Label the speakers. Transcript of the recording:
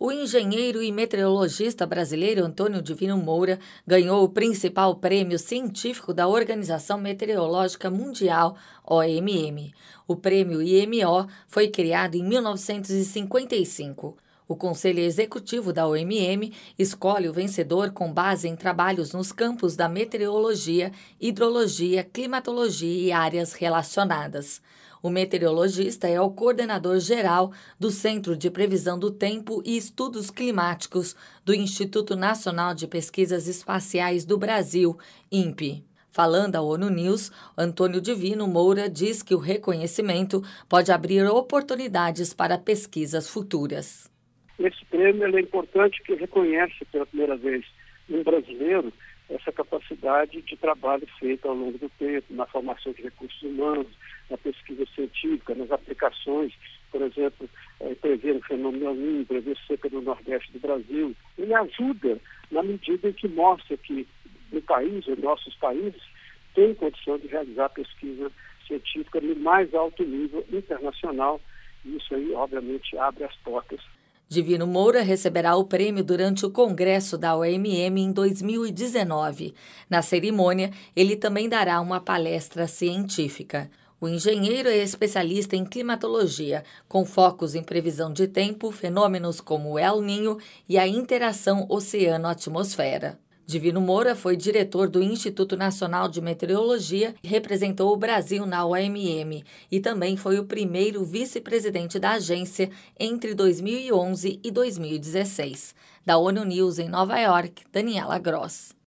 Speaker 1: O engenheiro e meteorologista brasileiro Antônio Divino Moura ganhou o principal prêmio científico da Organização Meteorológica Mundial, OMM. O prêmio IMO foi criado em 1955. O Conselho Executivo da OMM escolhe o vencedor com base em trabalhos nos campos da meteorologia, hidrologia, climatologia e áreas relacionadas. O meteorologista é o coordenador geral do Centro de Previsão do Tempo e Estudos Climáticos do Instituto Nacional de Pesquisas Espaciais do Brasil, INPE. Falando à ONU News, Antônio Divino Moura diz que o reconhecimento pode abrir oportunidades para pesquisas futuras.
Speaker 2: Esse prêmio é importante porque reconhece pela primeira vez um brasileiro essa capacidade de trabalho feito ao longo do tempo, na formação de recursos humanos, na pesquisa científica, nas aplicações, por exemplo, prever um fenômeno El Niño, prever seca no Nordeste do Brasil. Ele ajuda na medida em que mostra que o país, os nossos países, têm condição de realizar pesquisa científica no mais alto nível internacional. E isso aí, obviamente, abre as portas.
Speaker 1: Divino Moura receberá o prêmio durante o Congresso da OMM em 2019. Na cerimônia, ele também dará uma palestra científica. O engenheiro é especialista em climatologia, com focos em previsão de tempo, fenômenos como o El Niño e a interação oceano-atmosfera. Divino Moura foi diretor do Instituto Nacional de Meteorologia e representou o Brasil na OMM e também foi o primeiro vice-presidente da agência entre 2011 e 2016. Da ONU News em Nova York, Daniela Gross.